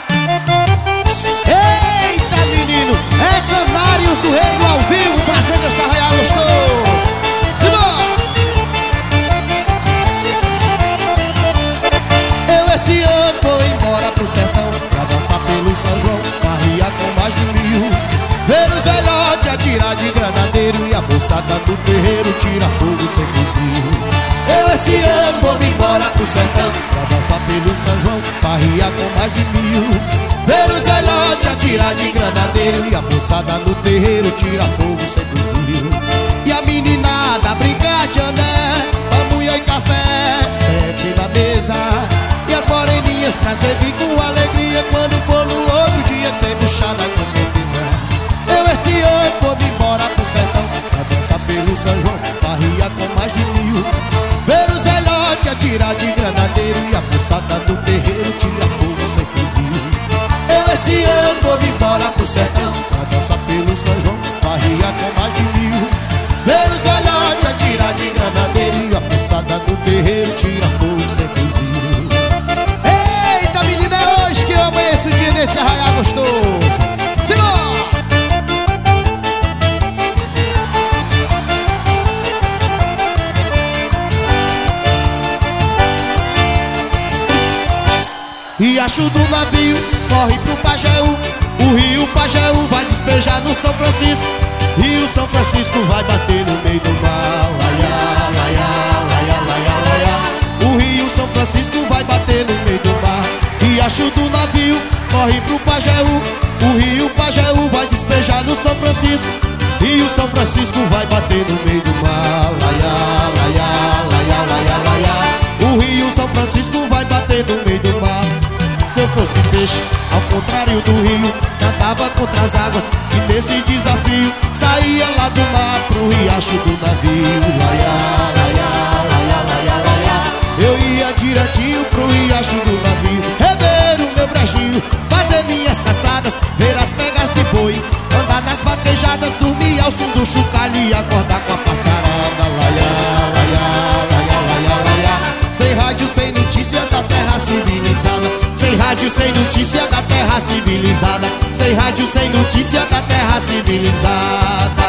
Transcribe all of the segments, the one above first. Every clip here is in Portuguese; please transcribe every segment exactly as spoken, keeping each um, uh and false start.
Eita, menino, é Canários do Reino ao vivo, fazendo essa arraial gostoso. Simbora! Eu esse ano vou embora pro sertão pra dançar pelo São João, farria com mais de mil. Ver os velhotes atirar de granadeiro e a moçada do terreiro tira fogo sem fuzil. Eu esse ano vou me embora pro sertão pra dançar pelo São João, farria com mais de mil. Ver os velhotes atirar de granadeiro e a moçada no terreiro tira fogo sem fuzil. E a meninada brincar de ané, pamonha e café sempre na mesa. E as moreninhas pra servir com alegria, quando for no outro dia tem buchada com certeza. Eu esse ano vou me embora pro sertão pra dançar pelo São João, farria com mais de mil. Ver os velhotes atirar de granadeiro e a moçada do terreiro tira fogo sem fuzil. Eu esse ano vou me embora pro sertão pra dançar pelo São João, farria com mais de mil. Ver os velhotes atirar de granadeiro e a moçada do terreiro tira fogo sem fuzil. Eita, menina, é hoje que eu amanheço o dia nesse arraial gostoso. Simbora! Riacho do navio corre pro Pajeú, o rio Pajeú vai despejar no São Francisco, e o São Francisco vai bater no meio do mar. Laiá, laiá, laiá, laiá, laiá. O rio São Francisco vai bater no meio do mar. Riacho do navio corre pro Pajeú, o rio Pajeú vai despejar no São Francisco, e o São Francisco vai bater no meio do mar. Laiá, laiá, laiá, laiá, laiá. O rio São Francisco vai bater no meio do mar. Se eu fosse peixe, ao contrário do rio, nadava contra as águas e nesse desafio saía lá do mar pro riacho do navio. Laiá, laiá, laiá, laiá, laiá. Eu ia direitinho pro riacho do navio, rever o meu brejinho, fazer minhas caçadas, ver as pegas de boi, andar nas vaquejadas, dormir ao som do chocalho e acordar com a passarada. Laiá, laiá, laiá, laiá, laiá. Sem rádio, sem notícia da terra civilizada. Sem rádio, sem notícia da terra civilizada. Sem rádio, sem notícia da terra civilizada.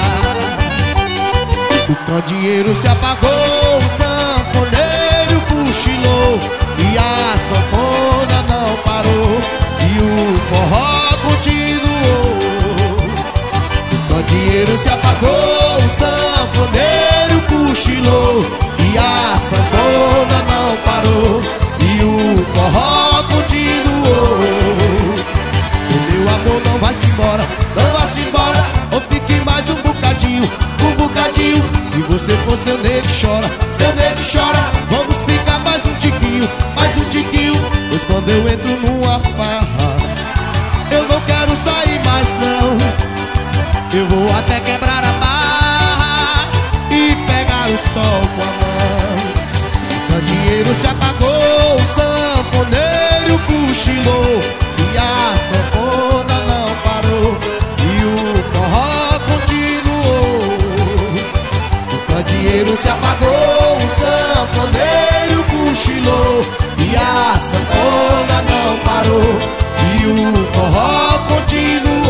O candeeiro se apagou, o sanfoneiro cochilou e a sanfona não parou, e o forró continuou. O candeeiro se apagou, o sanfoneiro cochilou e a sanfona não parou, e o forró continuou. O meu amor não vai-se embora, não vai-se embora, ou fique mais um bocadinho, um bocadinho. Se você for seu nego chora, seu nego chora, vamos ficar mais um tiquinho, mais um tiquinho. Pois quando eu entro numa farra, eu não quero sair mais não. Eu vou até quebrar a barra e pegar o sol com a mão. O candeeiro se apagou, o sanfoneiro cochilou e a sanfona não parou, e o forró continuou. O candeeiro se apagou, o sanfoneiro cochilou e a sanfona não parou, e o forró continuou.